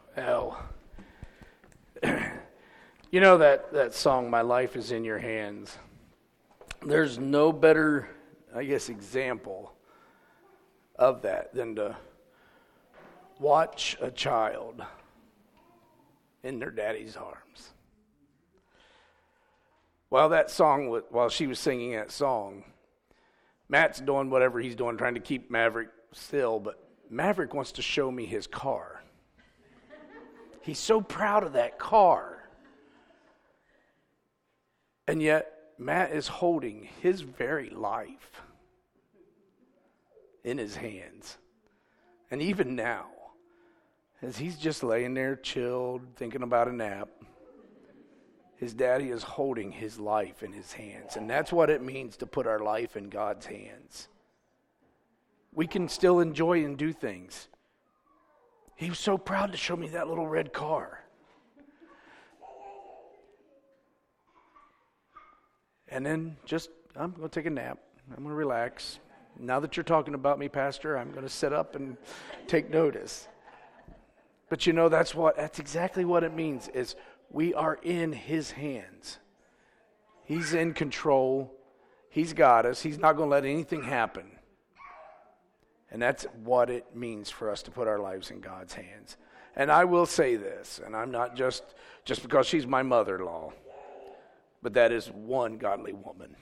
Well, you know that song, My Life is in Your Hands. There's no better, example of that than to watch a child in their daddy's arms. While she was singing that song, Matt's doing whatever he's doing, trying to keep Maverick still, but Maverick wants to show me his car. He's so proud of that car. And yet, Matt is holding his very life in his hands. And even now, as he's just laying there chilled, thinking about a nap, his daddy is holding his life in his hands. And that's what it means to put our life in God's hands. We can still enjoy and do things. He was so proud to show me that little red car. And then I'm going to take a nap. I'm going to relax. Now that you're talking about me, Pastor, I'm going to sit up and take notice. But that's exactly what it means, is we are in his hands. He's in control. He's got us. He's not going to let anything happen. And that's what it means for us to put our lives in God's hands. And I will say this, and I'm not just because she's my mother-in-law, but that is one godly woman.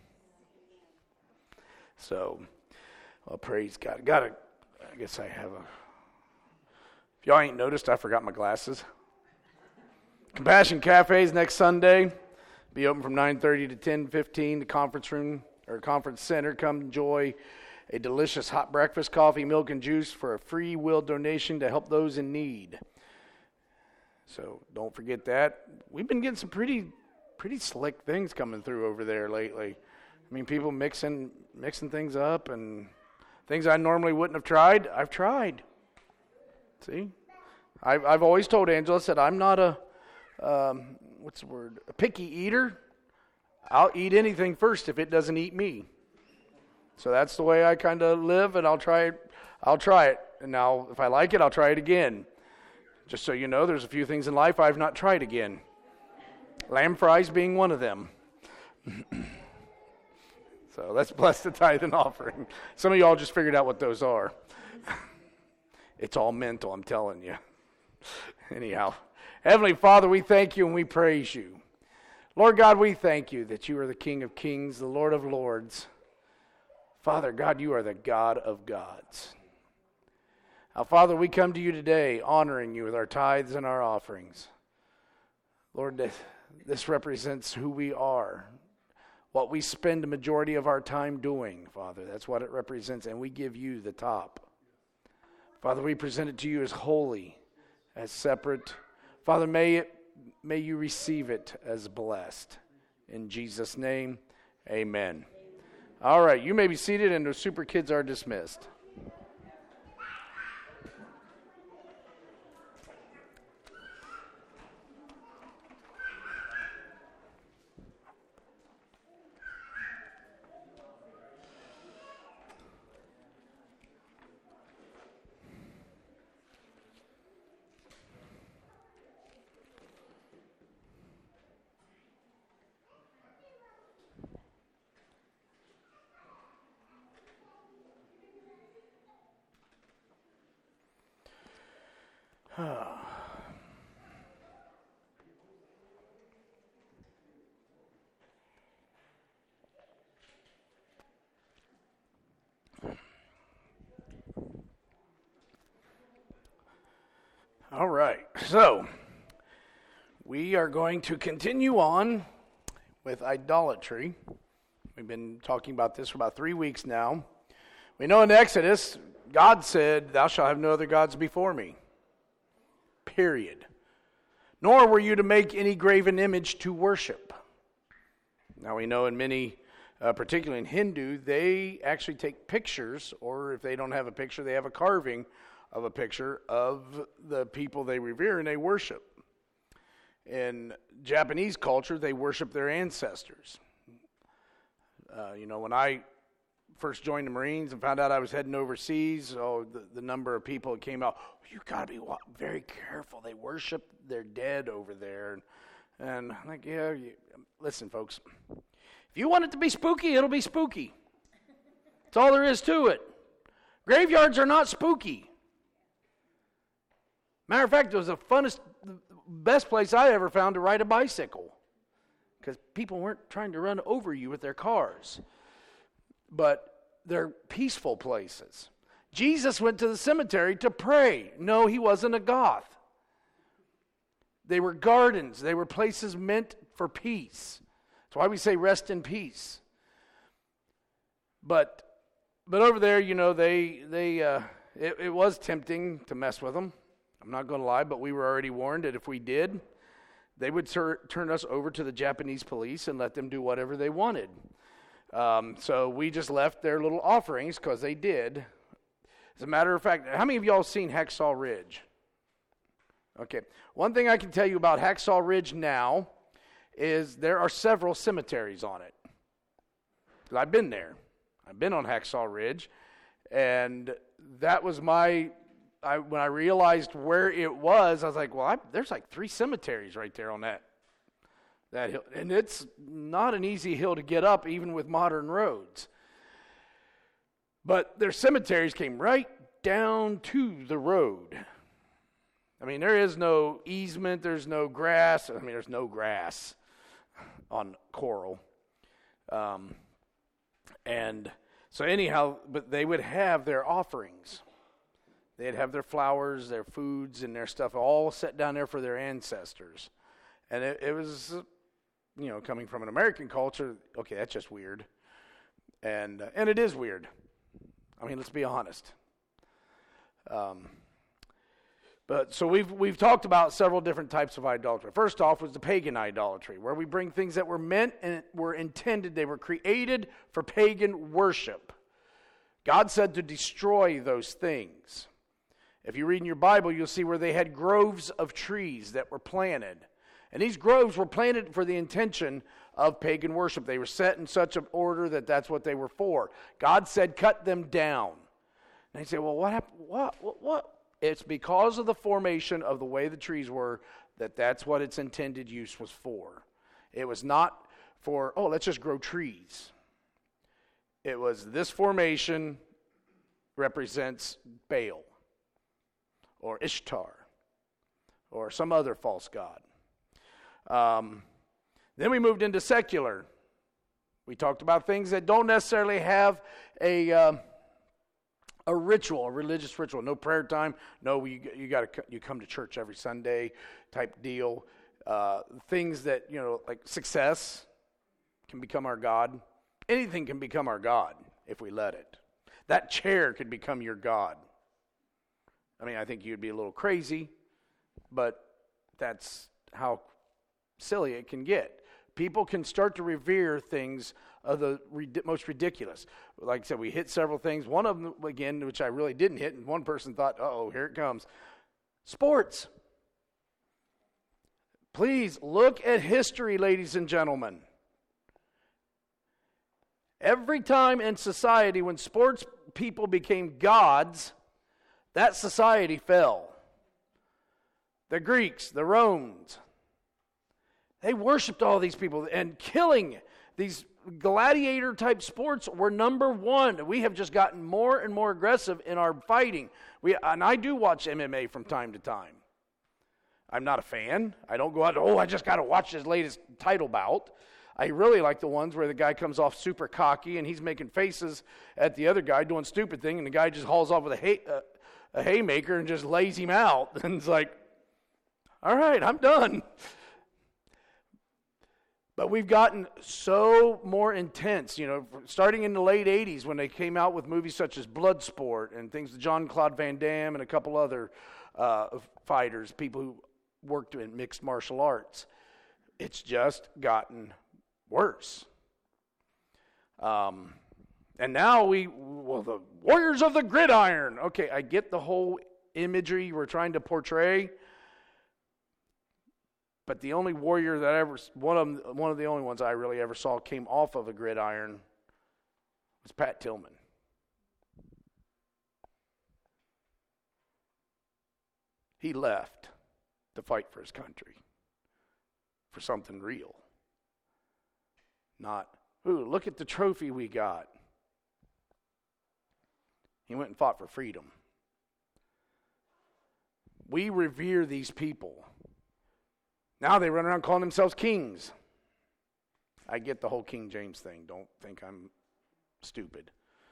So, praise God. I guess I have if y'all ain't noticed, I forgot my glasses. Compassion Cafe's next Sunday. Be open from 9:30 to 10:15. The conference room or conference center. Come enjoy a delicious hot breakfast, coffee, milk, and juice for a free will donation to help those in need. So don't forget that. We've been getting some pretty slick things coming through over there lately. I mean, people mixing things up and things I normally wouldn't have tried. I've tried. See, I've always told Angela, I said I'm not a picky eater. I'll eat anything first if it doesn't eat me. So that's the way I kind of live, and I'll try it. And now, if I like it, I'll try it again. Just so you know, there's a few things in life I've not tried again. Lamb fries being one of them. So let's bless the tithe and offering. Some of y'all just figured out what those are. It's all mental, I'm telling you. Anyhow, Heavenly Father, we thank you and we praise you. Lord God, we thank you that you are the King of kings, the Lord of lords. Father God, you are the God of gods. Now, Father, we come to you today honoring you with our tithes and our offerings. Lord, this represents who we are, what we spend the majority of our time doing, Father. That's what it represents, and we give you the top. Father, we present it to you as holy, as separate. Father, may you receive it as blessed. In Jesus' name, amen. All right, you may be seated, and the super kids are dismissed. All right, so we are going to continue on with idolatry. We've been talking about this for about 3 weeks now. We know in Exodus, God said, "Thou shalt have no other gods before me." Period. Nor were you to make any graven image to worship. Now we know in many, particularly in Hindu, they actually take pictures, or if they don't have a picture, they have a carving of a picture of the people they revere and they worship. In Japanese culture, they worship their ancestors. When I first joined the Marines and found out I was heading overseas, so the number of people that came out, you got to be very careful. They worship their dead over there. And I'm like, yeah, listen, folks. If you want it to be spooky, it'll be spooky. That's all there is to it. Graveyards are not spooky. Matter of fact, it was the best place I ever found to ride a bicycle, because people weren't trying to run over you with their cars. But they're peaceful places. Jesus went to the cemetery to pray. No, he wasn't a goth. They were gardens. They were places meant for peace. That's why we say rest in peace. But over there, it was tempting to mess with them. I'm not going to lie, but we were already warned that if we did, they would turn us over to the Japanese police and let them do whatever they wanted. So we just left their little offerings because they did. As a matter of fact, how many of y'all seen Hacksaw Ridge? Okay. One thing I can tell you about Hacksaw Ridge now is there are several cemeteries on it. 'Cause I've been there. I've been on Hacksaw Ridge. And that was when I realized where it was, I was like, well, there's like 3 cemeteries right there on that hill. And it's not an easy hill to get up, even with modern roads. But their cemeteries came right down to the road. I mean, there is no easement, there's no grass. I mean, there's no grass on Coral. And so anyhow, but they would have their offerings. They'd have their flowers, their foods, and their stuff all set down there for their ancestors. And it was, coming from an American culture, okay, that's just weird. And it is weird. I mean, let's be honest. But so we've talked about several different types of idolatry. First off was the pagan idolatry, where we bring things that were meant and were intended, they were created for pagan worship. God said to destroy those things. If you read in your Bible, you'll see where they had groves of trees that were planted. And these groves were planted for the intention of pagan worship. They were set in such an order that that's what they were for. God said, cut them down. And they say, well, what happened? What? It's because of the formation of the way the trees were that's what its intended use was for. It was not for, let's just grow trees. It was this formation represents Baal or Ishtar or some other false god. Then we moved into secular. We talked about things that don't necessarily have a ritual, a religious ritual. No prayer time. No, you come to church every Sunday type deal. Things that, like success can become our God. Anything can become our God if we let it. That chair could become your God. I mean, I think you'd be a little crazy, but that's how silly it can get. People can start to revere things of the most ridiculous. Like I said, we hit several things. One of them, again, which I really didn't hit, and one person thought, here it comes. Sports. Please look at history, ladies and gentlemen. Every time in society when sports people became gods, that society fell. The Greeks, the Romans, they worshipped all these people, and killing these gladiator type sports were number one. We have just gotten more and more aggressive in our fighting. And I do watch MMA from time to time. I'm not a fan. I don't go out, I just got to watch his latest title bout. I really like the ones where the guy comes off super cocky and he's making faces at the other guy doing stupid thing, and the guy just hauls off with a haymaker and just lays him out. And it's like, all right, I'm done. But we've gotten so more intense, starting in the late 80s when they came out with movies such as Bloodsport and things with Jean-Claude Van Damme and a couple other fighters, people who worked in mixed martial arts. It's just gotten worse. And now the Warriors of the Gridiron. Okay, I get the whole imagery we're trying to portray. But the only warrior that one of the only ones I really ever saw came off of a gridiron was Pat Tillman. He left to fight for his country, for something real. Not, ooh, look at the trophy we got. He went and fought for freedom. We revere these people. Now they run around calling themselves kings. I get the whole King James thing. Don't think I'm stupid.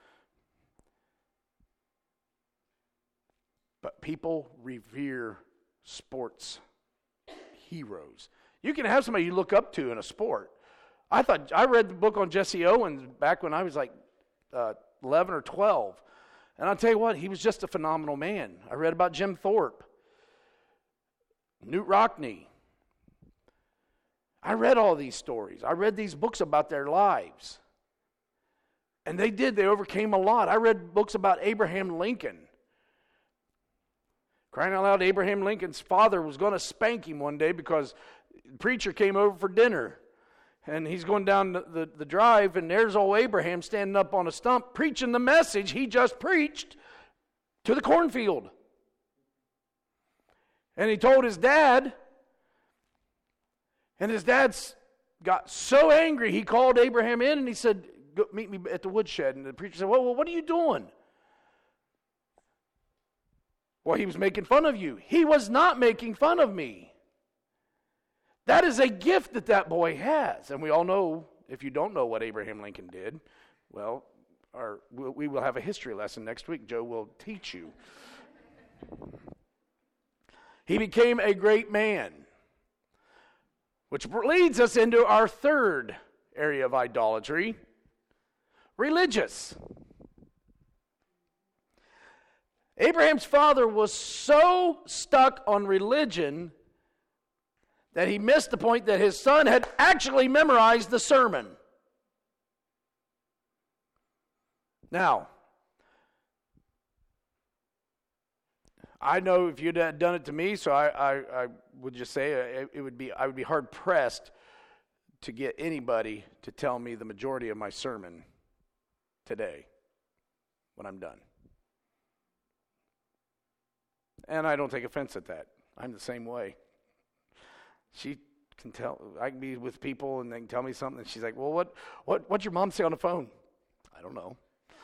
But people revere sports heroes. You can have somebody you look up to in a sport. I read the book on Jesse Owens back when I was like 11 or 12. And I'll tell you what, he was just a phenomenal man. I read about Jim Thorpe, Knute Rockne. I read all these stories. I read these books about their lives. And they overcame a lot. I read books about Abraham Lincoln. Crying out loud, Abraham Lincoln's father was going to spank him one day because the preacher came over for dinner. And he's going down the drive, and there's old Abraham standing up on a stump preaching the message he just preached to the cornfield. And he told his dad, and his dad got so angry, he called Abraham in and he said, "Go meet me at the woodshed." And the preacher said, well, what are you doing? Well, he was making fun of you. He was not making fun of me. That is a gift that boy has. And we all know, if you don't know what Abraham Lincoln did, well, we will have a history lesson next week. Joe will teach you. He became a great man, which leads us into our third area of idolatry, religious. Abraham's father was so stuck on religion that he missed the point that his son had actually memorized the sermon. Now, I know if you'd had done it to me, so I would just say I would be hard pressed to get anybody to tell me the majority of my sermon today when I'm done. And I don't take offense at that. I'm the same way. She can tell. I can be with people and they can tell me something, and she's like, "Well, what'd your mom say on the phone?" I don't know.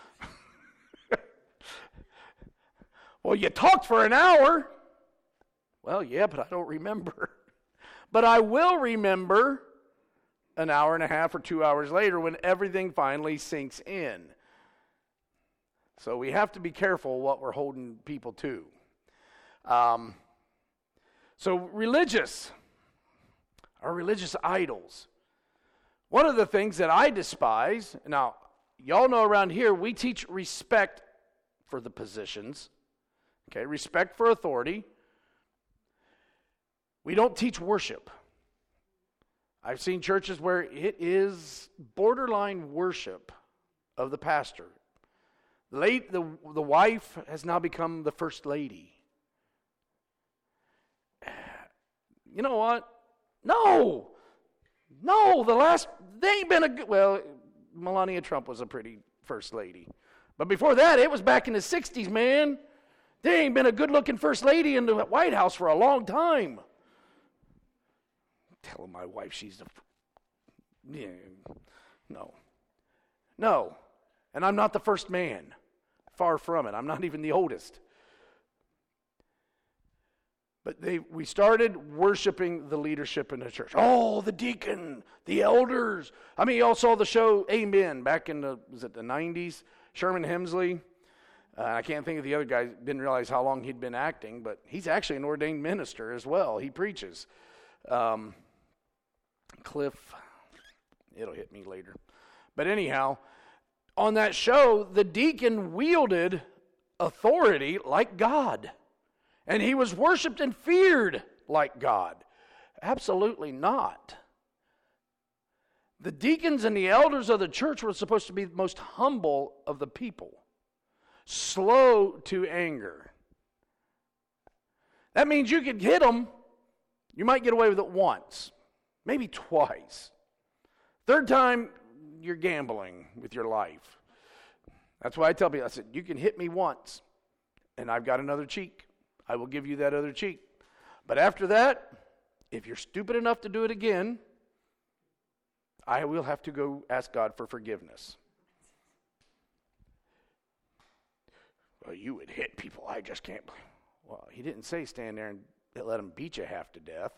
Well, you talked for an hour. Well, yeah, but I don't remember. But I will remember an hour and a half or 2 hours later when everything finally sinks in. So we have to be careful what we're holding people to. So religious, our religious idols. One of the things that I despise, now, y'all know around here we teach respect for the positions. Okay, respect for authority. We don't teach worship. I've seen churches where it is borderline worship of the pastor. The wife has now become the first lady. You know what? No, they ain't been a good, well, Melania Trump was a pretty first lady. But before that, it was back in the 60s, man. There ain't been a good-looking first lady in the White House for a long time. I'm telling my wife she's No. And I'm not the first man. Far from it. I'm not even the oldest. But we started worshiping the leadership in the church. Oh, the deacon, the elders. I mean, y'all saw the show Amen back in the 90s? Sherman Hemsley. I can't think of the other guy. Didn't realize how long he'd been acting, but he's actually an ordained minister as well. He preaches. Cliff, it'll hit me later. But anyhow, on that show, the deacon wielded authority like God. And he was worshiped and feared like God. Absolutely not. The deacons and the elders of the church were supposed to be the most humble of the people. Slow to anger. That means you could hit them. You might get away with it once. Maybe twice. Third time, you're gambling with your life. That's why I tell people, I said, you can hit me once, and I've got another cheek. I will give you that other cheek. But after that, if you're stupid enough to do it again, I will have to go ask God for forgiveness. Well, you would hit people. I just can't. Well, he didn't say stand there and let them beat you half to death.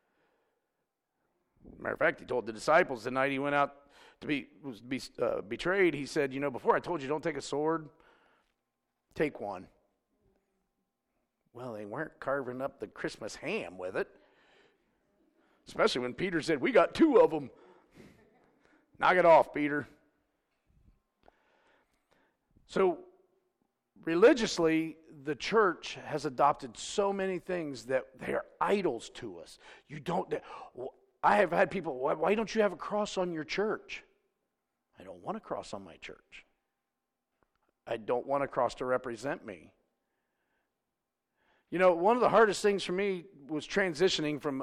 Matter of fact, he told the disciples the night he went out to be betrayed, he said, before I told you don't take a sword, take one. Well, they weren't carving up the Christmas ham with it. Especially when Peter said, we got 2 of them. Knock it off, Peter. So, religiously, the church has adopted so many things that they are idols to us. I have had people, why don't you have a cross on your church? I don't want a cross on my church. I don't want a cross to represent me. One of the hardest things for me was transitioning from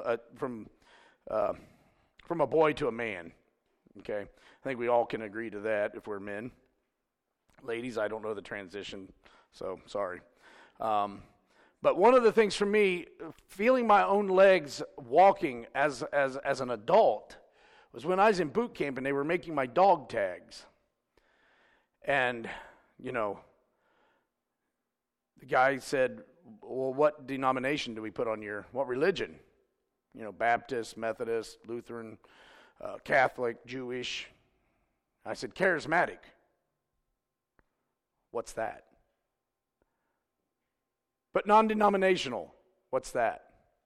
a boy to a man. Okay, I think we all can agree to that if we're men. Ladies, I don't know the transition, so sorry. But one of the things for me, feeling my own legs walking as an adult, was when I was in boot camp and they were making my dog tags. And, the guy said, well, what denomination do we put on what religion? Baptist, Methodist, Lutheran, Catholic, Jewish. I said, charismatic. What's that? But non-denominational. What's that?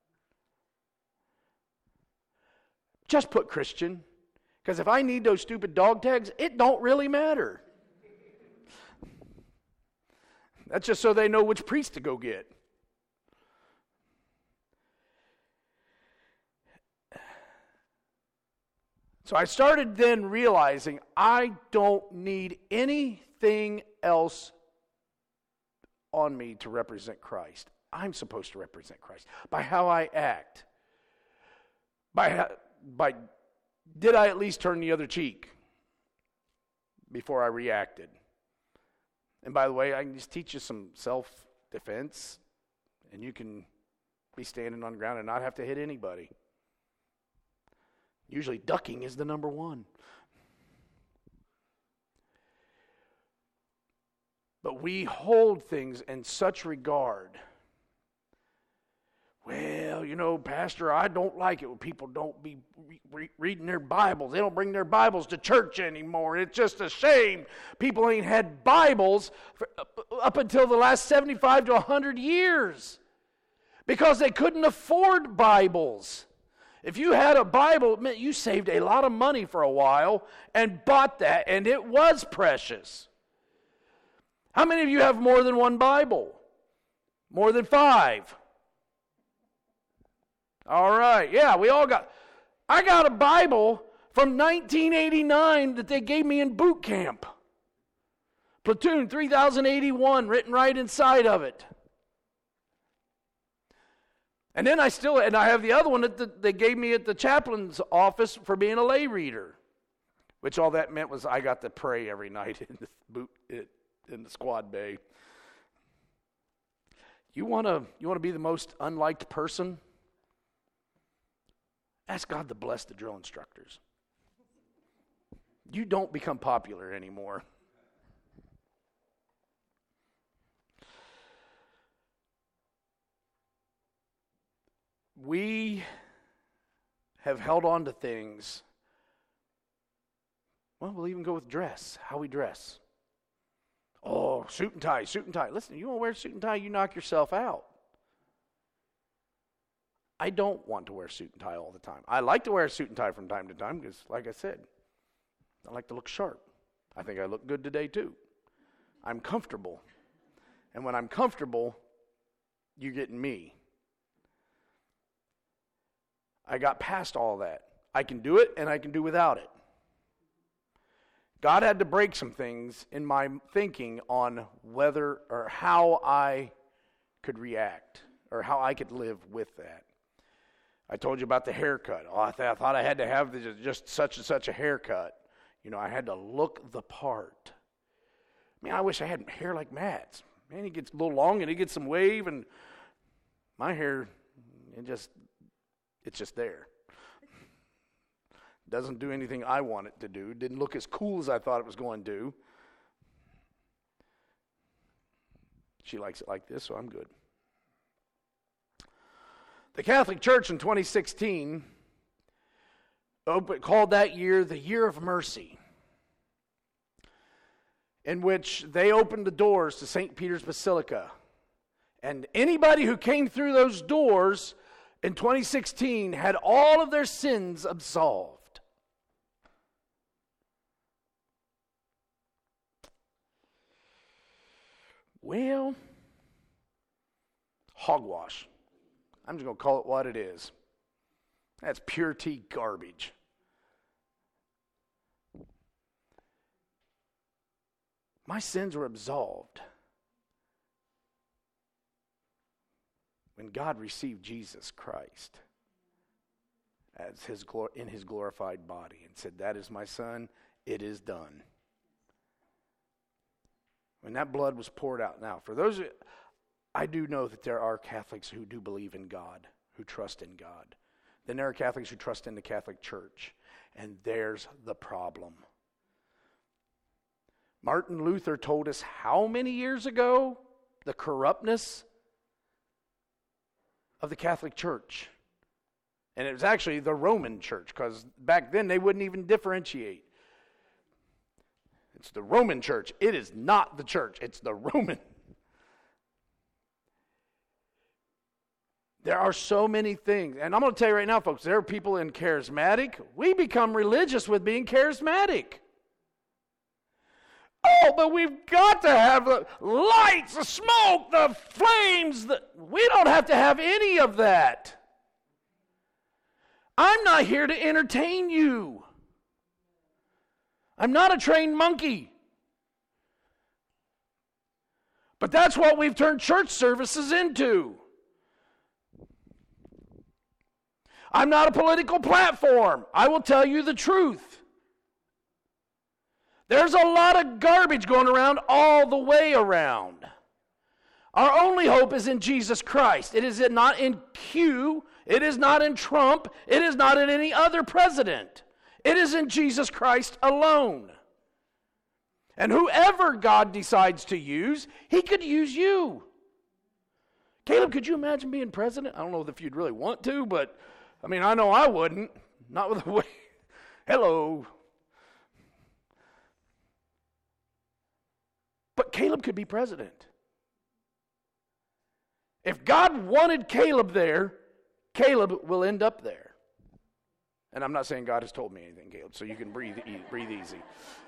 Just put Christian. Because if I need those stupid dog tags, it don't really matter. That's just so they know which priest to go get. So I started then realizing I don't need anything else on me to represent Christ. I'm supposed to represent Christ by how I act. By did I at least turn the other cheek before I reacted? And by the way, I can just teach you some self-defense, and you can be standing on the ground and not have to hit anybody. Usually ducking is the number one. But we hold things in such regard. Well, Pastor, I don't like it when people don't be reading their Bibles. They don't bring their Bibles to church anymore. It's just a shame. People ain't had Bibles up until the last 75 to 100 years because they couldn't afford Bibles. If you had a Bible, it meant you saved a lot of money for a while and bought that, and it was precious. How many of you have more than one Bible? More than 5? All right. Yeah, I got a Bible from 1989 that they gave me in boot camp. Platoon 3081 written right inside of it. And then I have the other one that they gave me at the chaplain's office for being a lay reader. Which all that meant was I got to pray every night in the squad bay. You want to be the most unliked person? Ask God to bless the drill instructors. You don't become popular anymore. We have held on to things. Well, we'll even go with dress, how we dress. Oh, suit and tie, suit and tie. Listen, you want to wear a suit and tie, you knock yourself out. I don't want to wear a suit and tie all the time. I like to wear a suit and tie from time to time because, like I said, I like to look sharp. I think I look good today too. I'm comfortable. And when I'm comfortable, you're getting me. I got past all that. I can do it and I can do without it. God had to break some things in my thinking on whether or how I could react or how I could live with that. I told you about the haircut. Oh, I thought I had to have just such and such a haircut. I had to look the part. Man, I wish I had hair like Matt's. Man, he gets a little long and he gets some wave, and my hair, it's just there. Doesn't do anything I want it to do. Didn't look as cool as I thought it was going to do. She likes it like this, so I'm good. The Catholic Church in 2016 called that year the Year of Mercy, in which they opened the doors to St. Peter's Basilica. And anybody who came through those doors in 2016 had all of their sins absolved. Well, hogwash. I'm just going to call it what it is. That's pure tea garbage. My sins were absolved when God received Jesus Christ as in his glorified body and said, "That is my son, it is done." When that blood was poured out. Now, for those, I do know that there are Catholics who do believe in God, who trust in God. Then there are Catholics who trust in the Catholic Church. And there's the problem. Martin Luther told us how many years ago the corruptness of the Catholic Church. And it was actually the Roman Church, because back then they wouldn't even differentiate. It's the Roman Church. It is not the church. It's the Roman. There are so many things. And I'm going to tell you right now, folks, there are people in charismatic. We become religious with being charismatic. Oh, but we've got to have the lights, the smoke, the flames. We don't have to have any of that. I'm not here to entertain you. I'm not a trained monkey. But that's what we've turned church services into. I'm not a political platform. I will tell you the truth. There's a lot of garbage going around all the way around. Our only hope is in Jesus Christ. It is not in Q. It is not in Trump. It is not in any other president. It is in Jesus Christ alone. And whoever God decides to use, he could use you. Caleb, could you imagine being president? I don't know if you'd really want to, but I mean, I know I wouldn't. Not with the way. Hello. But Caleb could be president. If God wanted Caleb there, Caleb will end up there. And I'm not saying God has told me anything, Caleb, so you can breathe easy.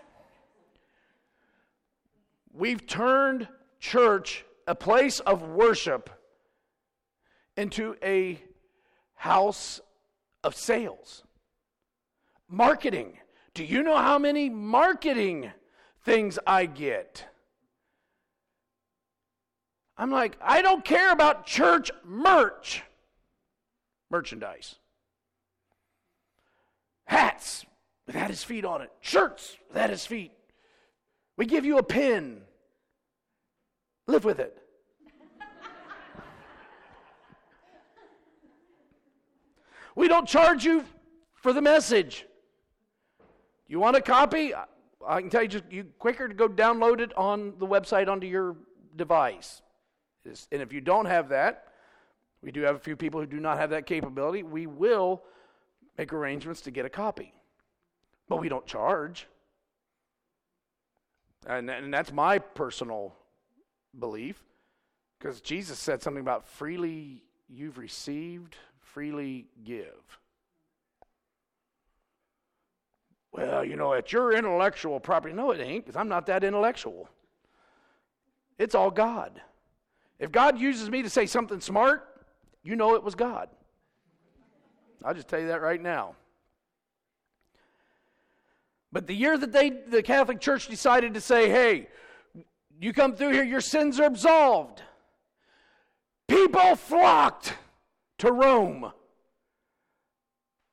We've turned church, a place of worship, into a house of sales. Marketing. Do you know how many marketing things I get? I'm like, I don't care about church merchandise. Hats with had his feet on it. Shirts with had his feet. We give you a pin. Live with it. We don't charge you for the message. You want a copy? I can tell you, just you quicker to go download it on the website onto your device. And if you don't have that, we do have a few people who do not have that capability. We will make arrangements to get a copy. But we don't charge. And that's my personal belief. Because Jesus said something about freely you've received, freely give. Well, it's your intellectual property. No, it ain't, because I'm not that intellectual. It's all God. If God uses me to say something smart, you know it was God. I'll just tell you that right now. But the year that the Catholic Church decided to say, hey, you come through here, your sins are absolved, people flocked to Rome.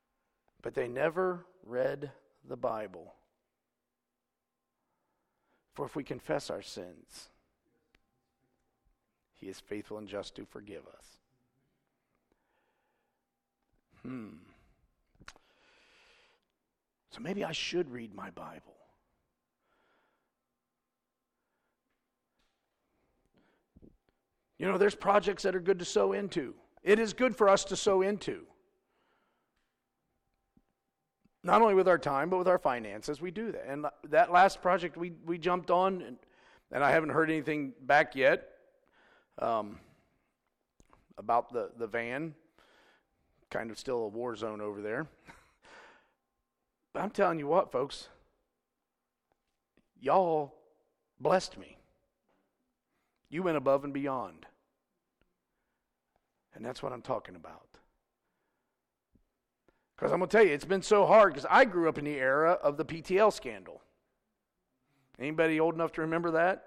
But they never read the Bible. For if we confess our sins, He is faithful and just to forgive us. So maybe I should read my Bible. You know, there's projects that are good to sow into. It is good for us to sow into. Not only with our time, but with our finances, we do that. And that last project we jumped on, and I haven't heard anything back yet about the van. Kind of still a war zone over there. But I'm telling you what, folks, y'all blessed me. You went above and beyond. And that's what I'm talking about. Because I'm going to tell you, it's been so hard because I grew up in the era of the PTL scandal. Anybody old enough to remember that?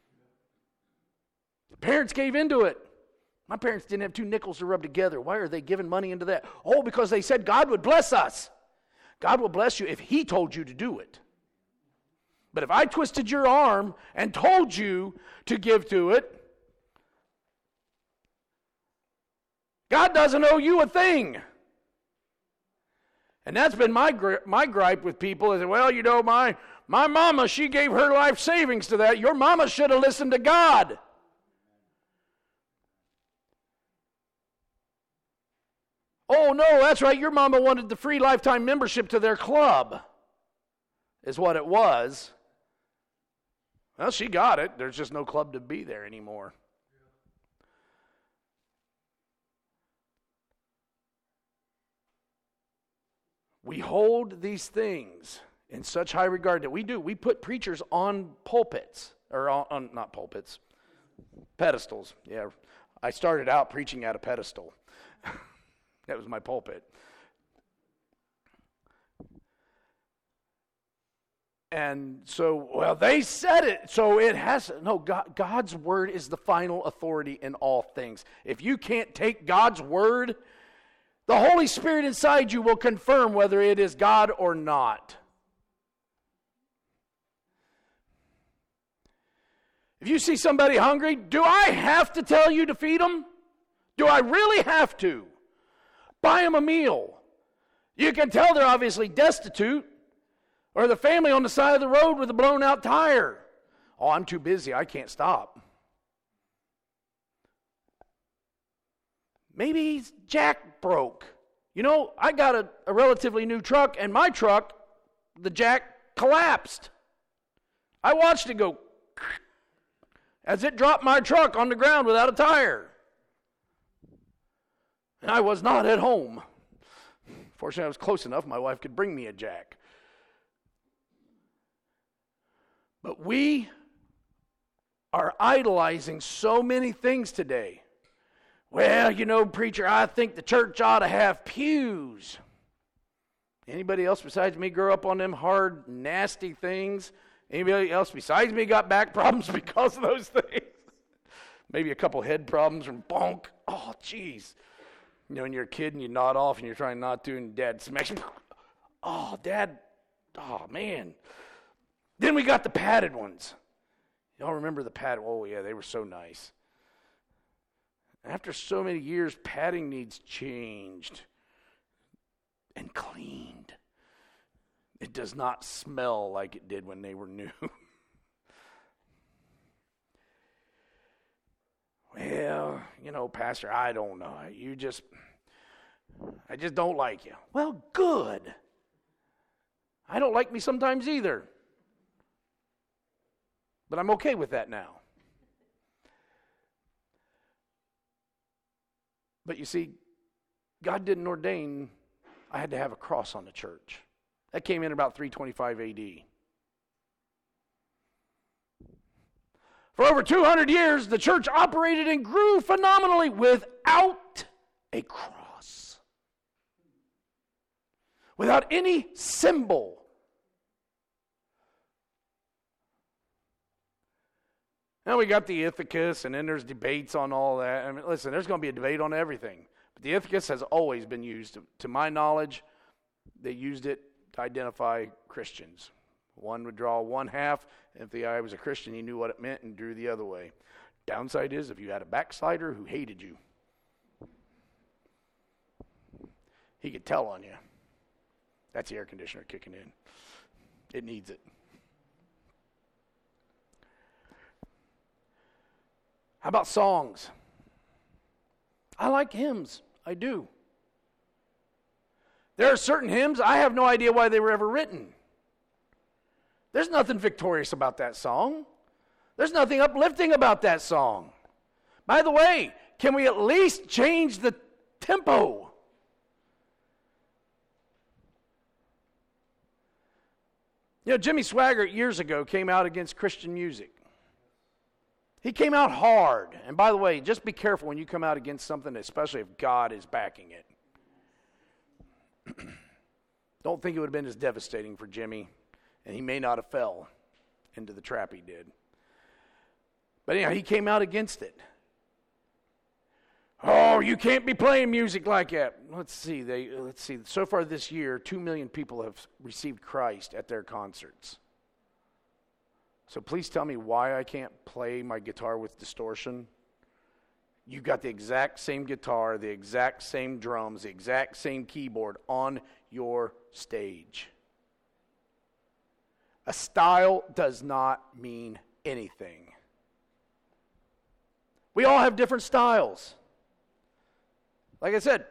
The parents gave into it. My parents didn't have two nickels to rub together. Why are they giving money into that? Oh, because they said God would bless us. God will bless you if He told you to do it. But if I twisted your arm and told you to give to it, God doesn't owe you a thing. And that's been my gripe with people is, well, you know, my mama, she gave her life savings to that. Your mama should have listened to God. Oh, no, that's right. Your mama wanted the free lifetime membership to their club, is what it was. Well, she got it. There's just no club to be there anymore. We hold these things in such high regard that we do. We put preachers on pulpits, or on not pulpits, pedestals. Yeah, I started out preaching at a pedestal. That was my pulpit. And so, well, they said it, so it has, no, God's word is the final authority in all things. If you can't take God's word, the Holy Spirit inside you will confirm whether it is God or not. If you see somebody hungry, do I have to tell you to feed them? Do I really have to? Buy them a meal. You can tell they're obviously destitute, or the family on the side of the road with a blown out tire. Oh, I'm too busy. I can't stop. Maybe his jack broke. You know, I got a relatively new truck, and my truck, the jack collapsed. I watched it go as it dropped my truck on the ground without a tire. And I was not at home. Fortunately, I was close enough, my wife could bring me a jack. But we are idolizing so many things today. Well, you know, preacher, I think the church ought to have pews. Anybody else besides me grow up on them hard, nasty things? Anybody else besides me got back problems because of those things? Maybe a couple head problems from bonk. Oh, jeez. You know, when you're a kid and you nod off and you're trying not to, and Dad smacks you. Oh, Dad. Oh, man. Then we got the padded ones. Y'all remember the padded? Oh, yeah, they were so nice. After so many years, padding needs changed and cleaned. It does not smell like it did when they were new. Well, you know, Pastor, I don't know. I just don't like you. Well, good. I don't like me sometimes either. But I'm okay with that now. But you see, God didn't ordain I had to have a cross on the church. That came in about 325 AD. For over 200 years, the church operated and grew phenomenally without a cross. Without any symbol. Now we got the Ithacus, and then there's debates on all that. I mean, listen, there's going to be a debate on everything. But the Ithacus has always been used. To my knowledge, they used it to identify Christians. One would draw one half, If the guy was a Christian, he knew what it meant and drew the other way. Downside is if you had a backslider who hated you, he could tell on you. That's the air conditioner kicking in. It needs it. How about songs? I like hymns. I do. There are certain hymns, I have no idea why they were ever written. There's nothing victorious about that song. There's nothing uplifting about that song. By the way, can we at least change the tempo? You know, Jimmy Swaggart years ago came out against Christian music. He came out hard. And by the way, just be careful when you come out against something, especially if God is backing it. Don't think it would have been as devastating for Jimmy, and he may not have fell into the trap he did. But anyhow, he came out against it. Oh, you can't be playing music like that. Let's see. So far this year, 2 million people have received Christ at their concerts. So please tell me why I can't play my guitar with distortion. You've got the exact same guitar, the exact same drums, the exact same keyboard on your stage. A style does not mean anything. We all have different styles. Like I said,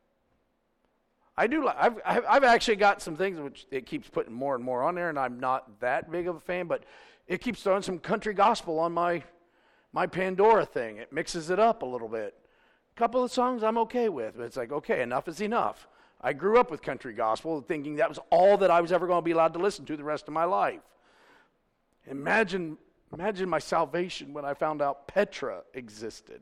I've actually got some things which it keeps putting more and more on there, and I'm not that big of a fan, but it keeps throwing some country gospel on my Pandora thing. It mixes it up a little bit. A couple of songs I'm okay with, but it's like, okay, enough is enough. I grew up with country gospel thinking that was all that I was ever going to be allowed to listen to the rest of my life. Imagine my salvation when I found out Petra existed.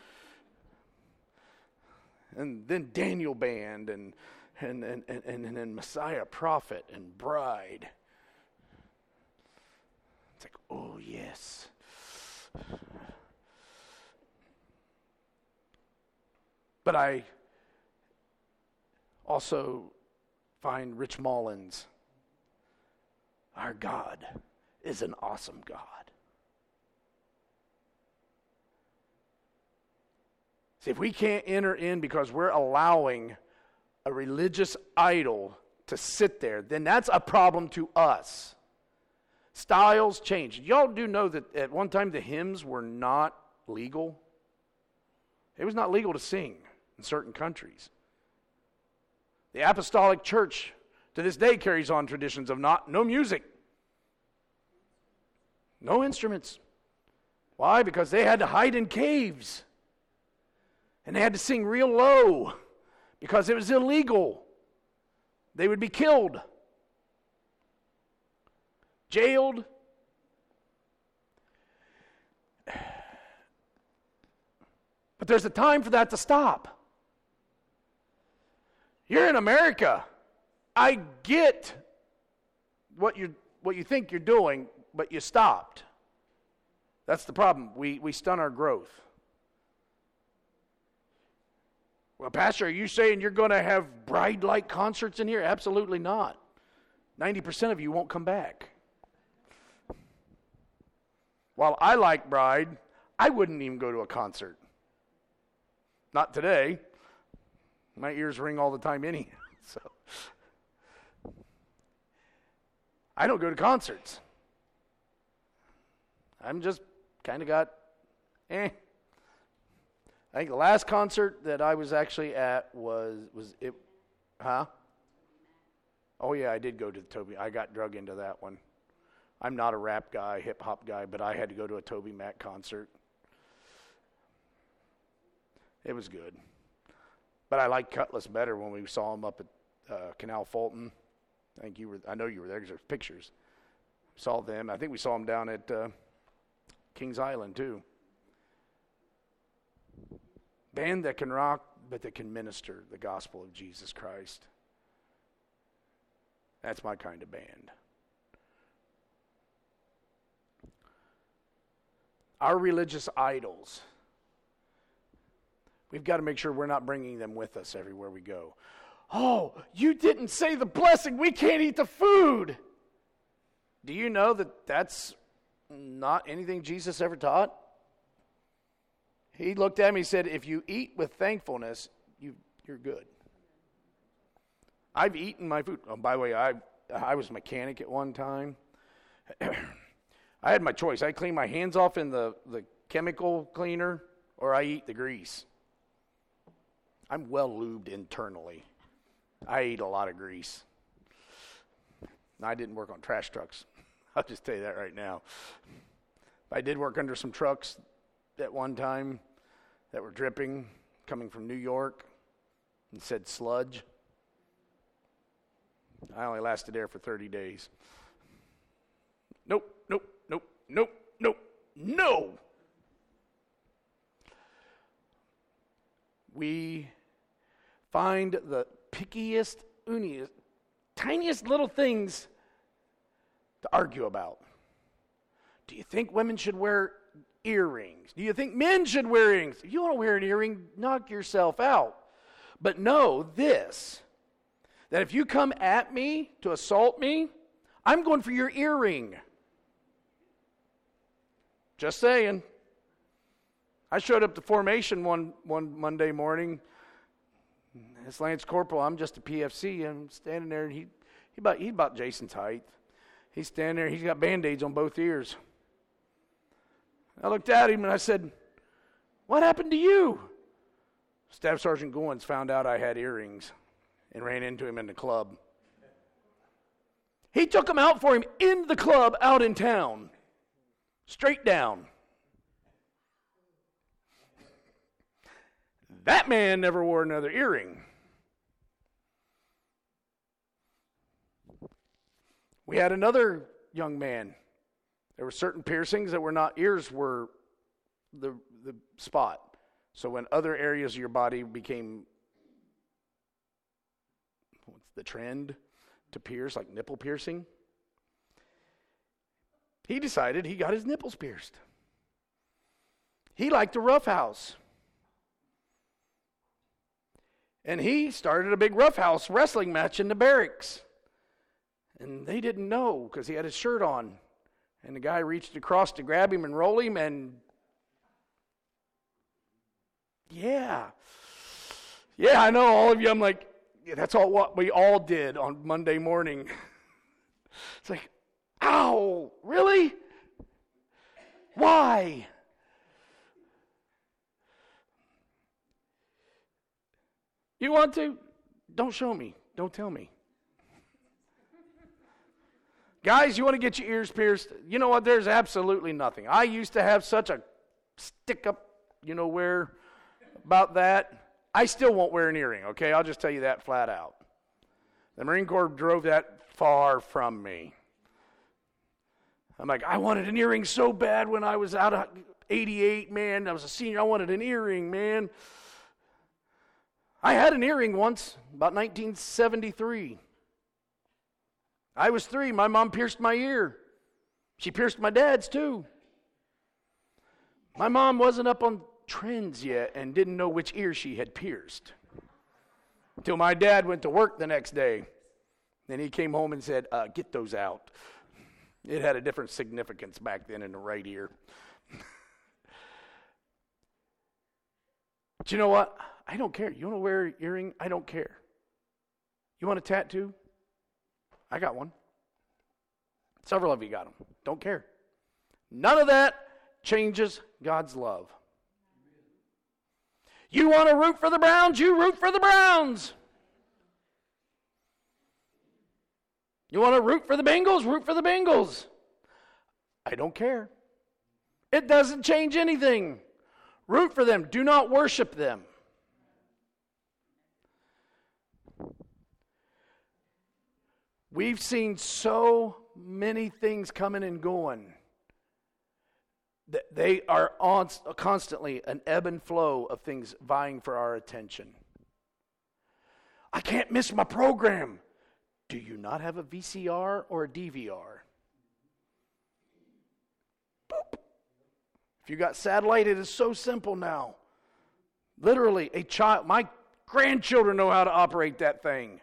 And then Daniel Band and then Messiah Prophet and Bride. It's like, oh yes. But I also find Rich Mullins. Our God is an awesome God. See, if we can't enter in because we're allowing a religious idol to sit there, then that's a problem to us. Styles change. Y'all do know that at one time the hymns were not legal. It was not legal to sing in certain countries. The Apostolic Church to this day carries on traditions of no music, no instruments. Why? Because they had to hide in caves. And they had to sing real low because it was illegal. They would be killed, jailed. But there's a time for that to stop. You're in America. I get what you think you're doing, but you stopped. That's the problem. We stun our growth. Well, Pastor, are you saying you're going to have Bride-like concerts in here? Absolutely not. 90% of you won't come back. While I like Bride, I wouldn't even go to a concert. Not today. My ears ring all the time anyhow. So I don't go to concerts. I'm just kind of got, I think the last concert that I was actually at was it, huh? Oh yeah, I did go to the Toby. I got drug into that one. I'm not a rap guy, hip hop guy, but I had to go to a Toby Mac concert. It was good. But I liked Cutlass better when we saw him up at Canal Fulton. I know you were there because there's pictures. Saw them. I think we saw them down at Kings Island too. Band that can rock, but that can minister the gospel of Jesus Christ. That's my kind of band. Our religious idols, we've got to make sure we're not bringing them with us everywhere we go. Oh, you didn't say the blessing. We can't eat the food. Do you know that that's not anything Jesus ever taught. He looked at me and said, if you eat with thankfulness, you're good. I've eaten my food. Oh, by the way, I was a mechanic at one time. I had my choice. I clean my hands off in the chemical cleaner, or I eat the grease. I'm well lubed internally. I eat a lot of grease. I didn't work on trash trucks. I'll just tell you that right now. I did work under some trucks at one time that were dripping, coming from New York, and said sludge. I only lasted there for 30 days. Nope. No! We find the pickiest, tiniest little things to argue about. Do you think women should wear earrings? Do you think men should wear earrings? If you want to wear an earring, knock yourself out. But know this, that if you come at me to assault me, I'm going for your earring. Just saying. I showed up to formation one Monday morning. As Lance Corporal, I'm just a PFC. I'm standing there, and he's about Jason's height. He's standing there. He's got Band-Aids on both ears. I looked at him, and I said, what happened to you? Staff Sergeant Goins found out I had earrings and ran into him in the club. He took them out for him in the club out in town. Straight down. That man never wore another earring. We had another young man. There were certain piercings that were not ears, were the spot. So when other areas of your body became, what's the trend to pierce, like nipple piercing? He decided he got his nipples pierced. He liked a roughhouse. And he started a big roughhouse wrestling match in the barracks. And they didn't know because he had his shirt on. And the guy reached across to grab him and roll him, and yeah, I know all of you. I'm like, yeah, that's all what we all did on Monday morning. It's like, ow, really? Why? You want to? Don't show me. Don't tell me. Guys, you want to get your ears pierced? You know what? There's absolutely nothing. I used to have such a stick up, where about that. I still won't wear an earring, okay? I'll just tell you that flat out. The Marine Corps drove that far from me. I'm like, I wanted an earring so bad when I was out of 88, man. I was a senior. I wanted an earring, man. I had an earring once, about 1973. I was 3. My mom pierced my ear. She pierced my dad's too. My mom wasn't up on trends yet and didn't know which ear she had pierced until my dad went to work the next day. Then he came home and said, get those out. It had a different significance back then in the right ear. But you know what? I don't care. You want to wear an earring? I don't care. You want a tattoo? I got one. Several of you got them. Don't care. None of that changes God's love. You want to root for the Browns? You root for the Browns. You want to root for the Bengals? Root for the Bengals. I don't care. It doesn't change anything. Root for them. Do not worship them. We've seen so many things coming and going that they are on constantly an ebb and flow of things vying for our attention. I can't miss my program. Do you not have a VCR or a DVR? Boop. If you got satellite, it is so simple now. Literally, my grandchildren know how to operate that thing.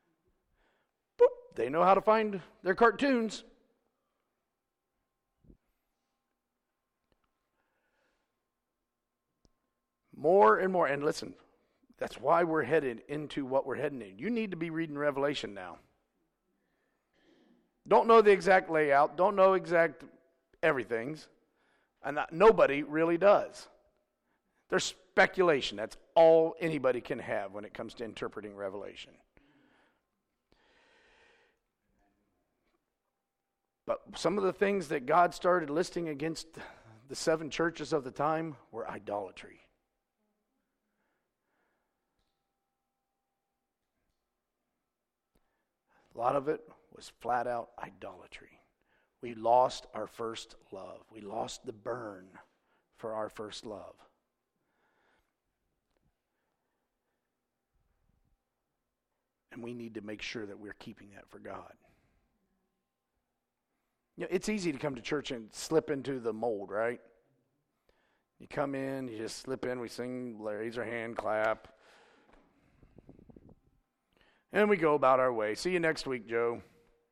They know how to find their cartoons. More and more. And listen, that's why we're headed into what we're heading in. You need to be reading Revelation now. Don't know the exact layout. Don't know exact everythings. And nobody really does. There's speculation. That's all anybody can have when it comes to interpreting Revelation. But some of the things that God started listing against the 7 churches of the time were idolatry. A lot of it was flat out idolatry. We lost our first love. We lost the burn for our first love. And we need to make sure that we're keeping that for God. You know, it's easy to come to church and slip into the mold, right? You come in, you just slip in, we sing, raise our hand, clap. And we go about our way. See you next week, Joe.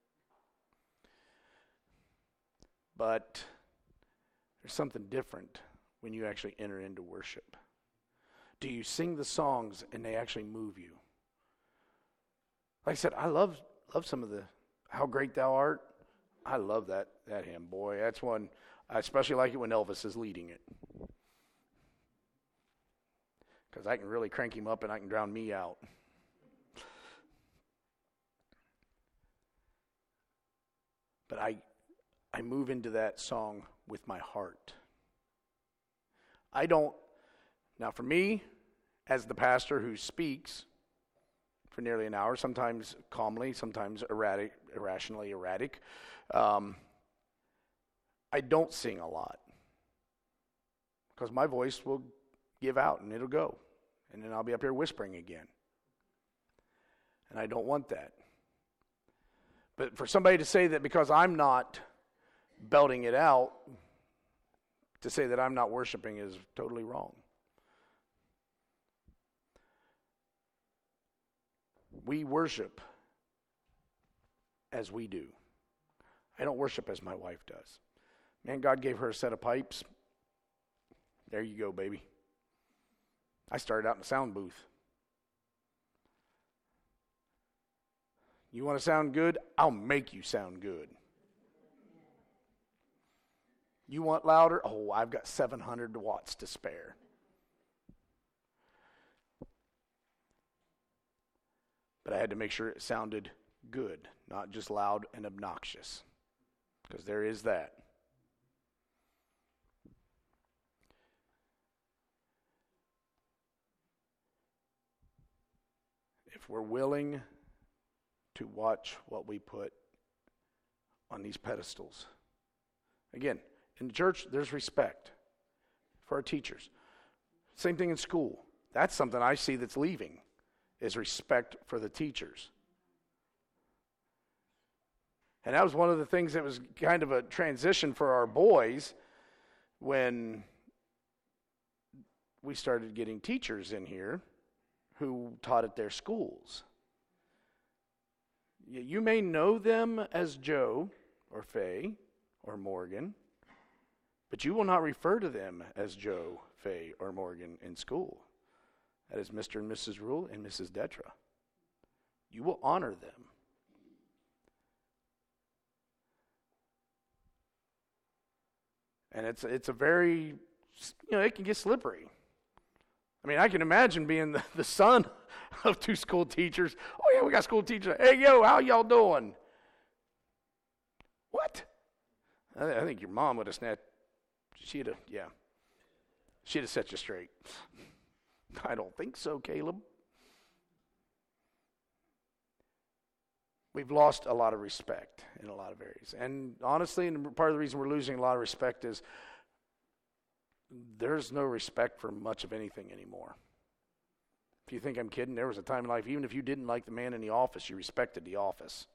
But there's something different when you actually enter into worship. Do you sing the songs and they actually move you? Like I said, I love some of the How Great Thou Art. I love that hymn, boy. That's one, I especially like it when Elvis is leading it. Because I can really crank him up and I can drown me out. But I move into that song with my heart. Now for me, as the pastor who speaks for nearly an hour, sometimes calmly, sometimes irrationally erratic, I don't sing a lot. Because my voice will give out and it'll go. And then I'll be up here whispering again. And I don't want that. But for somebody to say that because I'm not belting it out, to say that I'm not worshiping is totally wrong. We worship as we do. I don't worship as my wife does. Man, God gave her a set of pipes. There you go, baby. I started out in a sound booth. You want to sound good? I'll make you sound good. You want louder? Oh, I've got 700 watts to spare. But I had to make sure it sounded good, not just loud and obnoxious. Because there is that. If we're willing to watch what we put on these pedestals. Again, in the church, there's respect for our teachers. Same thing in school. That's something I see that's leaving, is respect for the teachers. And that was one of the things that was kind of a transition for our boys when we started getting teachers in here who taught at their schools. You may know them as Joe or Faye or Morgan, but you will not refer to them as Joe, Faye, or Morgan in school. That is Mr. and Mrs. Rule and Mrs. Detra. You will honor them. And it's a very, it can get slippery. I mean, I can imagine being the son of 2 school teachers. Oh, yeah, we got school teachers. Hey, yo, how y'all doing? What? I think your mom would have snapped. She'd have set you straight. I don't think so, Caleb. We've lost a lot of respect in a lot of areas. And honestly, and part of the reason we're losing a lot of respect is there's no respect for much of anything anymore. If you think I'm kidding, there was a time in life, even if you didn't like the man in the office, you respected the office.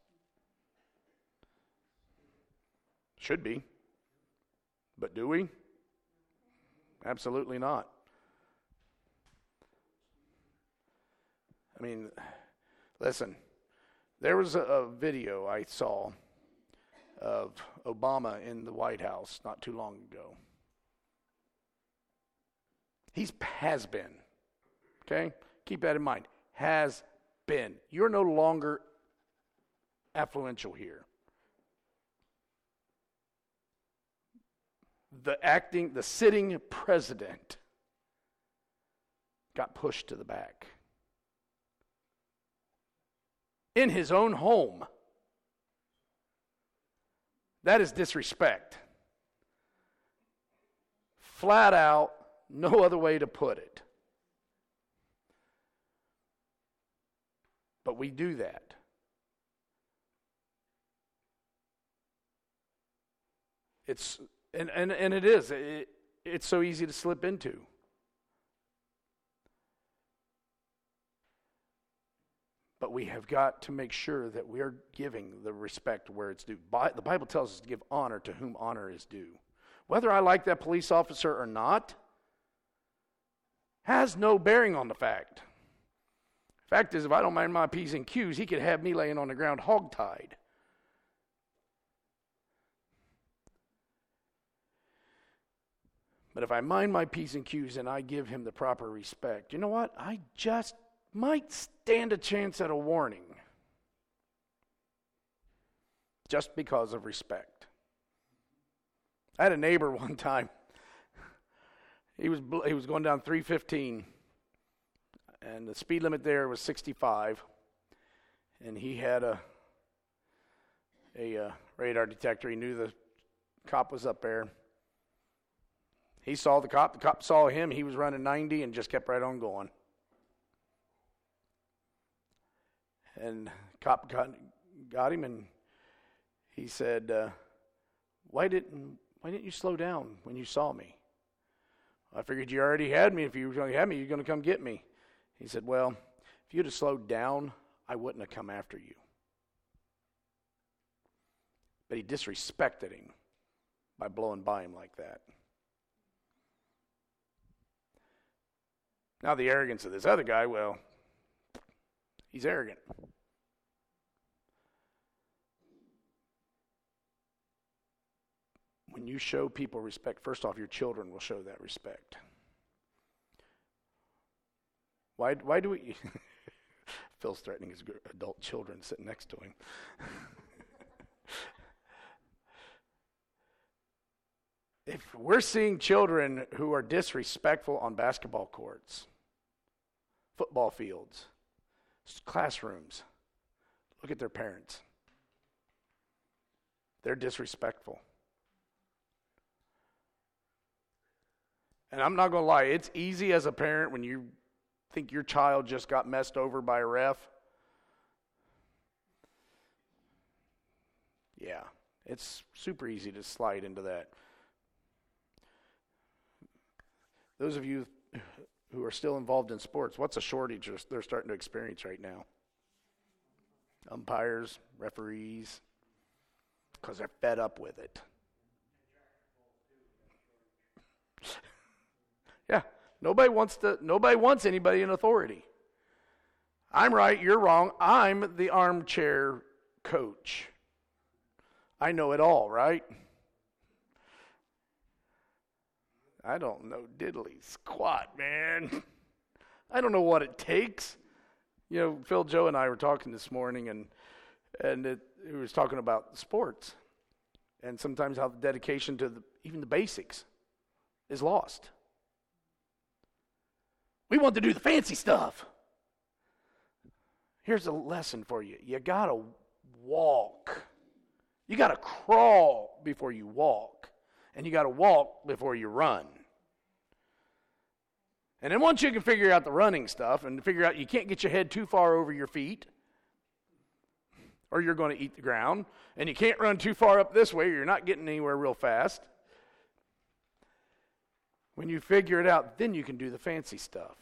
Should be. But do we? Absolutely not. I mean, listen, there was a video I saw of Obama in the White House not too long ago. Has been. Okay? Keep that in mind. Has been. You're no longer affluential here. The sitting president got pushed to the back. In his own home. That is disrespect. Flat out, no other way to put it. But we do that. It's so easy to slip into. But we have got to make sure that we are giving the respect where it's due. The Bible tells us to give honor to whom honor is due. Whether I like that police officer or not has no bearing on the fact. Fact is, if I don't mind my P's and Q's, he could have me laying on the ground hogtied. But if I mind my P's and Q's and I give him the proper respect, you know what? I just might stand a chance at a warning. Just because of respect. I had a neighbor one time. He was going down 315, and the speed limit there was 65, and he had a radar detector. He knew the cop was up there. He saw the cop saw him. He was running 90 and just kept right on going. And cop got him, and he said, why didn't you slow down when you saw me? I figured you already had me. If you were going to have me, you're going to come get me. He said, well, if you'd have slowed down, I wouldn't have come after you. But he disrespected him by blowing by him like that. Now the arrogance of this other guy, well, he's arrogant. When you show people respect, first off, your children will show that respect. Why do we... Phil's threatening his adult children sitting next to him. If we're seeing children who are disrespectful on basketball courts, football fields, classrooms, look at their parents. They're disrespectful. And I'm not going to lie, it's easy as a parent when you think your child just got messed over by a ref. Yeah, it's super easy to slide into that. Those of you who are still involved in sports, what's a shortage they're starting to experience right now? Umpires, referees, because they're fed up with it. Yeah, nobody wants anybody in authority. I'm right, you're wrong. I'm the armchair coach. I know it all, right? I don't know diddly squat, man. I don't know what it takes. You know, Phil, Joe, and I were talking this morning, and it was talking about sports, and sometimes how the dedication to even the basics is lost. We want to do the fancy stuff. Here's a lesson for you. You got to walk. You got to crawl before you walk. And you got to walk before you run. And then once you can figure out the running stuff and figure out you can't get your head too far over your feet or you're going to eat the ground, and you can't run too far up this way or you're not getting anywhere real fast. When you figure it out, then you can do the fancy stuff.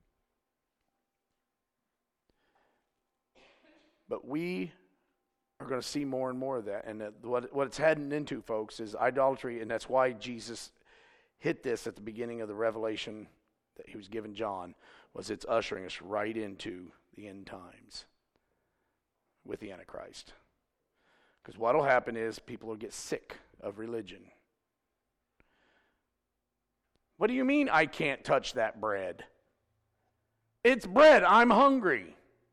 But we are going to see more and more of that. And what it's heading into, folks, is idolatry. And that's why Jesus hit this at the beginning of the revelation that he was given John, was it's ushering us right into the end times with the Antichrist. Because what will happen is people will get sick of religion. What do you mean I can't touch that bread? It's bread. I'm hungry.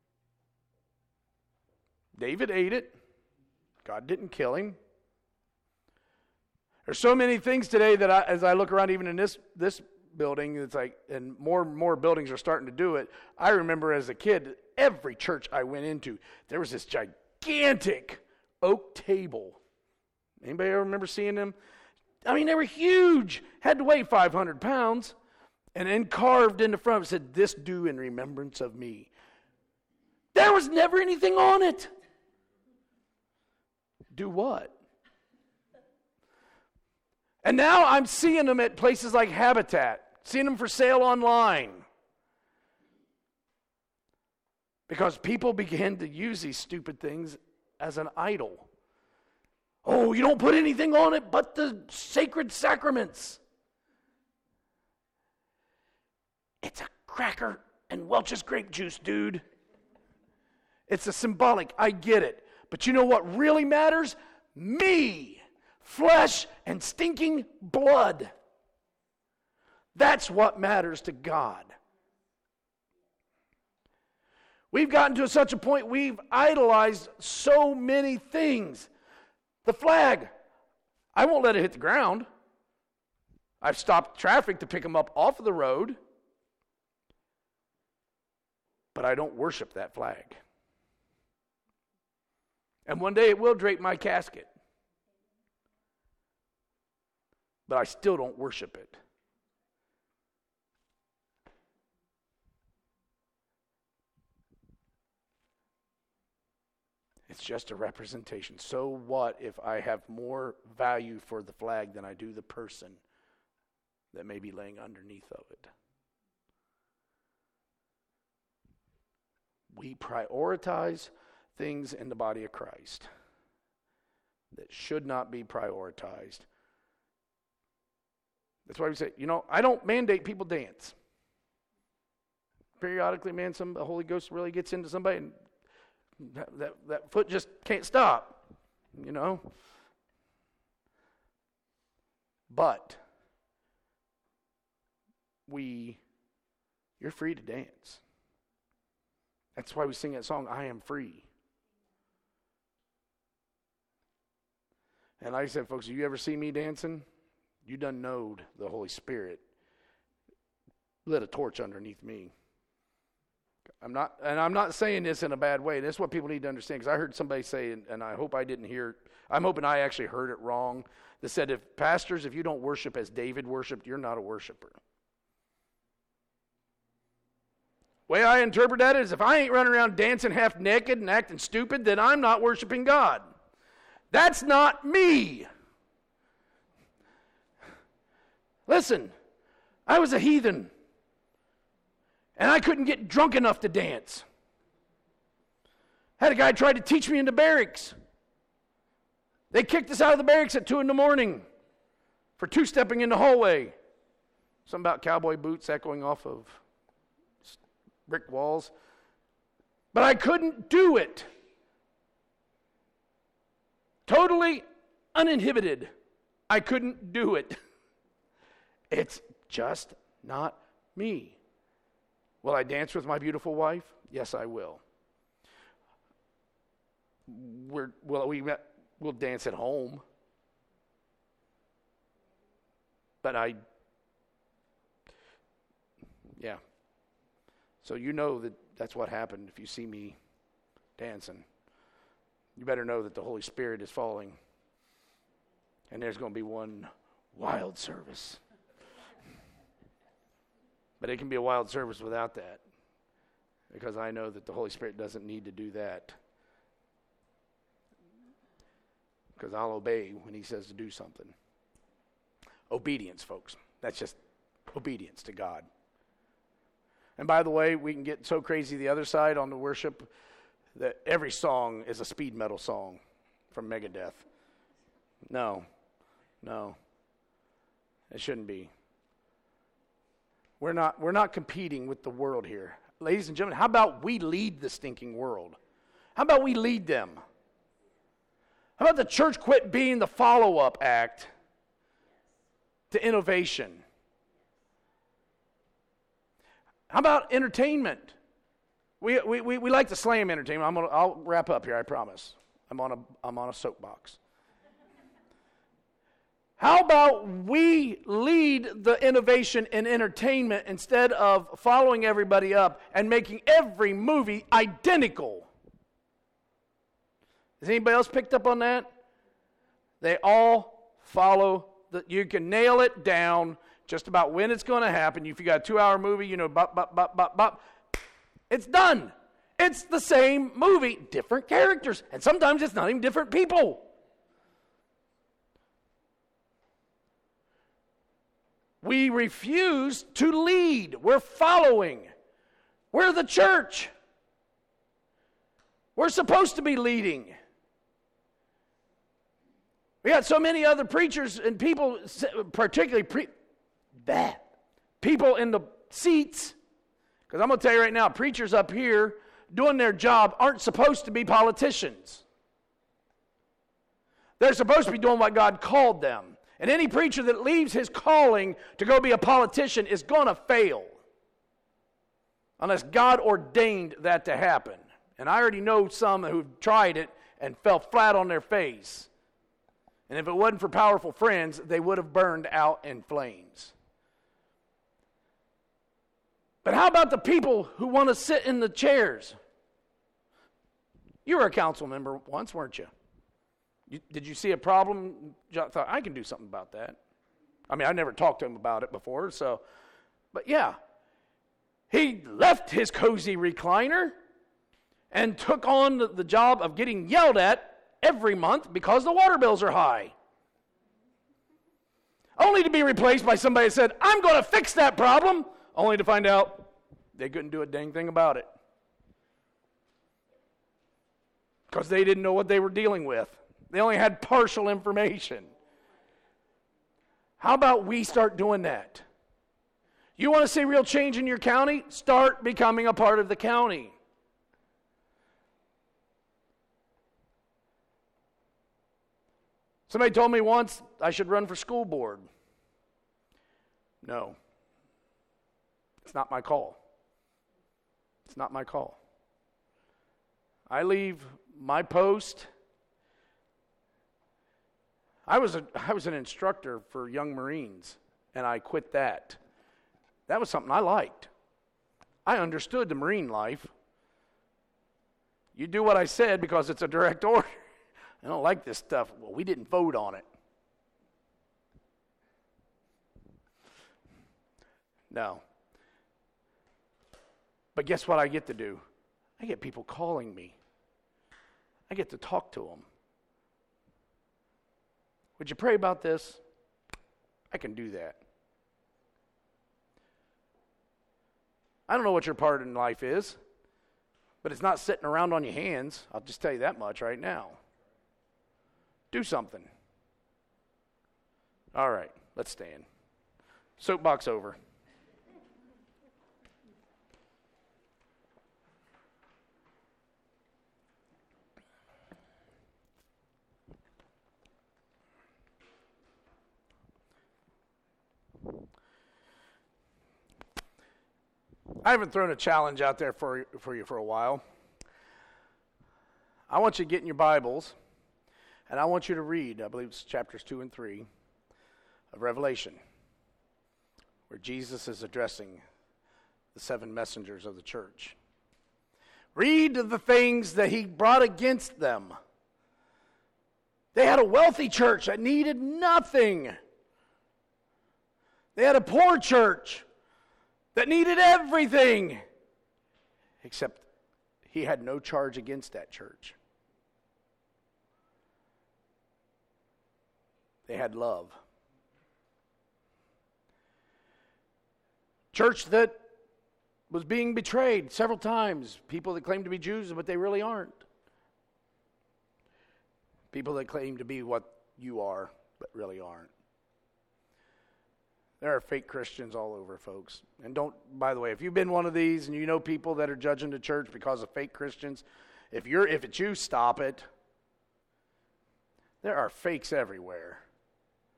David ate it. God didn't kill him. There's so many things today that as I look around, even in this building, it's like, and more buildings are starting to do it. I remember as a kid, every church I went into, there was this gigantic oak table. Anybody ever remember seeing them? I mean, they were huge. Had to weigh 500 pounds. And then carved in the front, it said, "This do in remembrance of me." There was never anything on it. Do what? And now I'm seeing them at places like Habitat, seeing them for sale online. Because people begin to use these stupid things as an idol. Oh, you don't put anything on it but the sacred sacraments. It's a cracker and Welch's grape juice, dude. It's a symbolic, I get it. But you know what really matters? Me. Flesh and stinking blood. That's what matters to God. We've gotten to such a point we've idolized so many things. The flag, I won't let it hit the ground. I've stopped traffic to pick them up off of the road. But I don't worship that flag. And one day it will drape my casket. But I still don't worship it. It's just a representation. So what if I have more value for the flag than I do the person that may be laying underneath of it? We prioritize things in the body of Christ that should not be prioritized. That's why we say, I don't mandate people dance. Periodically, man, the Holy Ghost really gets into somebody and that foot just can't stop, But you're free to dance. That's why we sing that song, "I Am Free." And like I said, folks, if you ever see me dancing, you done knowed the Holy Spirit lit a torch underneath me. I'm not saying this in a bad way. This is what people need to understand, because I heard somebody say, and I hope I didn't hear it. I'm hoping I actually heard it wrong. That said, if you don't worship as David worshiped, you're not a worshiper. Way I interpret that is, if I ain't running around dancing half naked and acting stupid, then I'm not worshiping God. That's not me. Listen, I was a heathen, and I couldn't get drunk enough to dance. Had a guy try to teach me in the barracks. They kicked us out of the barracks at 2 a.m. for two-stepping in the hallway. Something about cowboy boots echoing off of brick walls. But I couldn't do it. Totally uninhibited. I couldn't do it. It's just not me. Will I dance with my beautiful wife? Yes, I will. We'll dance at home. But yeah. So that's what happened if you see me dancing. You better know that the Holy Spirit is falling. And there's going to be one wild service. But it can be a wild service without that. Because I know that the Holy Spirit doesn't need to do that. Because I'll obey when he says to do something. Obedience, folks. That's just obedience to God. And by the way, we can get so crazy the other side on the worship that every song is a speed metal song from Megadeth. No. It shouldn't be. We're not competing with the world here. Ladies and gentlemen, how about we lead the stinking world? How about we lead them? How about the church quit being the follow-up act to innovation? How about entertainment? We like to slam entertainment. I'll wrap up here, I promise. I'm on a soapbox. How about we lead the innovation in entertainment instead of following everybody up and making every movie identical? Has anybody else picked up on that? They all follow you can nail it down just about when it's going to happen. If you got a 2-hour movie, you know, bop, bop, bop, bop, bop. It's done. It's the same movie, different characters, and sometimes it's not even different people. We refuse to lead. We're following. We're the church. We're supposed to be leading. We got so many other preachers and people, particularly people in the seats. Because I'm going to tell you right now, preachers up here doing their job aren't supposed to be politicians. They're supposed to be doing what God called them. And any preacher that leaves his calling to go be a politician is going to fail. Unless God ordained that to happen. And I already know some who've tried it and fell flat on their face. And if it wasn't for powerful friends, they would have burned out in flames. But how about the people who want to sit in the chairs? You were a council member once, weren't you? Did you see a problem? John thought, I can do something about that. I mean, I never talked to him about it before, but yeah. He left his cozy recliner and took on the job of getting yelled at every month because the water bills are high. Only to be replaced by somebody that said, I'm going to fix that problem, only to find out they couldn't do a dang thing about it. Because they didn't know what they were dealing with. They only had partial information. How about we start doing that? You want to see real change in your county? Start becoming a part of the county. Somebody told me once I should run for school board. No. It's not my call. It's not my call. I leave my post. I was an instructor for young Marines, and I quit that. That was something I liked. I understood the Marine life. You do what I said because it's a direct order. I don't like this stuff. Well, we didn't vote on it. No. But guess what I get to do? I get people calling me. I get to talk to them. Would you pray about this? I can do that. I don't know what your part in life is, but it's not sitting around on your hands. I'll just tell you that much right now. Do something. All right, let's stand. Soapbox over. I haven't thrown a challenge out there for you for a while. I want you to get in your Bibles, and I want you to read, I believe it's chapters 2 and 3 of Revelation, where Jesus is addressing the 7 messengers of the church. Read the things that he brought against them. They had a wealthy church that needed nothing. They had a poor church that needed everything, except he had no charge against that church. They had love. Church that was being betrayed several times. People that claim to be Jews, but they really aren't. People that claim to be what you are, but really aren't. There are fake Christians all over, folks. And by the way, if you've been one of these and you know people that are judging the church because of fake Christians, if it's you, stop it. There are fakes everywhere.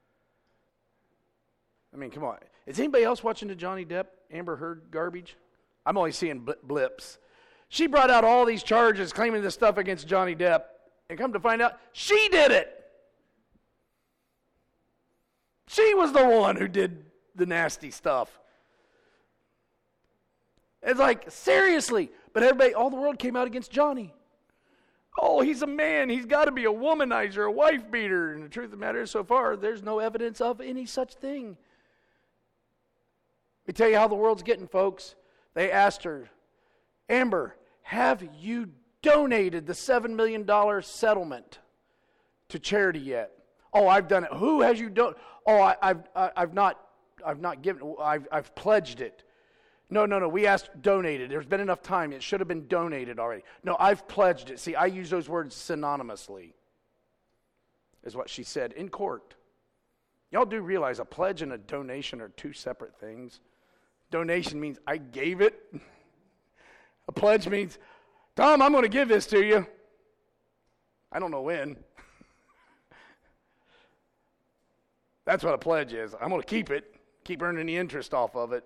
I mean, come on. Is anybody else watching the Johnny Depp, Amber Heard garbage? I'm only seeing blips. She brought out all these charges claiming this stuff against Johnny Depp, and come to find out, she did it. She was the one who did the nasty stuff. It's like, seriously. But everybody, all the world came out against Johnny. Oh, he's a man. He's got to be a womanizer, a wife beater. And the truth of the matter is, so far, there's no evidence of any such thing. Let me tell you how the world's getting, folks. They asked her, Amber, have you donated the $7 million settlement to charity yet? Oh, I've done it. Who has you done? Oh, I've not given. I've pledged it. No. We asked donated. There's been enough time. It should have been donated already. No, I've pledged it. See, I use those words synonymously, is what she said in court. Y'all do realize a pledge and a donation are two separate things. Donation means I gave it. A pledge means, Tom, I'm going to give this to you. I don't know when. That's what a pledge is. I'm going to keep it, keep earning the interest off of it.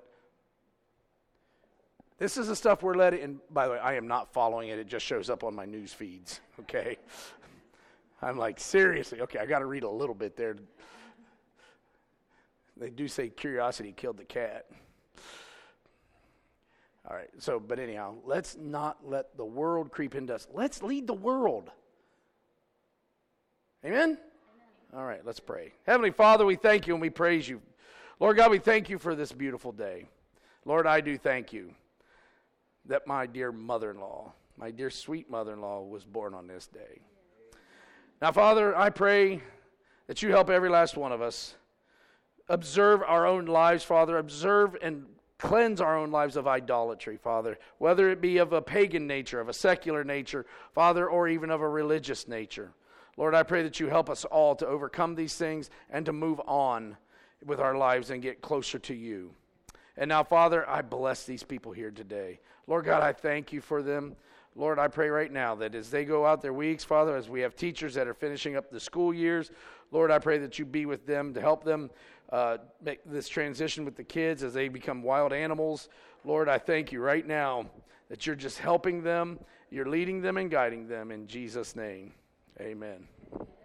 This is the stuff we're letting, and by the way, I am not following it. It just shows up on my news feeds, okay? I'm like, seriously? Okay, I got to read a little bit there. They do say curiosity killed the cat. All right, but anyhow, let's not let the world creep into us. Let's lead the world. Amen? All right, let's pray. Heavenly Father, we thank you and we praise you. Lord God, we thank you for this beautiful day. Lord, I do thank you that my dear mother-in-law, my dear sweet mother-in-law was born on this day. Now, Father, I pray that you help every last one of us observe our own lives, Father, observe and cleanse our own lives of idolatry, Father, whether it be of a pagan nature, of a secular nature, Father, or even of a religious nature. Lord, I pray that you help us all to overcome these things and to move on with our lives and get closer to you. And now, Father, I bless these people here today. Lord God, I thank you for them. Lord, I pray right now that as they go out their weeks, Father, as we have teachers that are finishing up the school years, Lord, I pray that you be with them to help them make this transition with the kids as they become wild animals. Lord, I thank you right now that you're just helping them, you're leading them and guiding them in Jesus' name. Amen.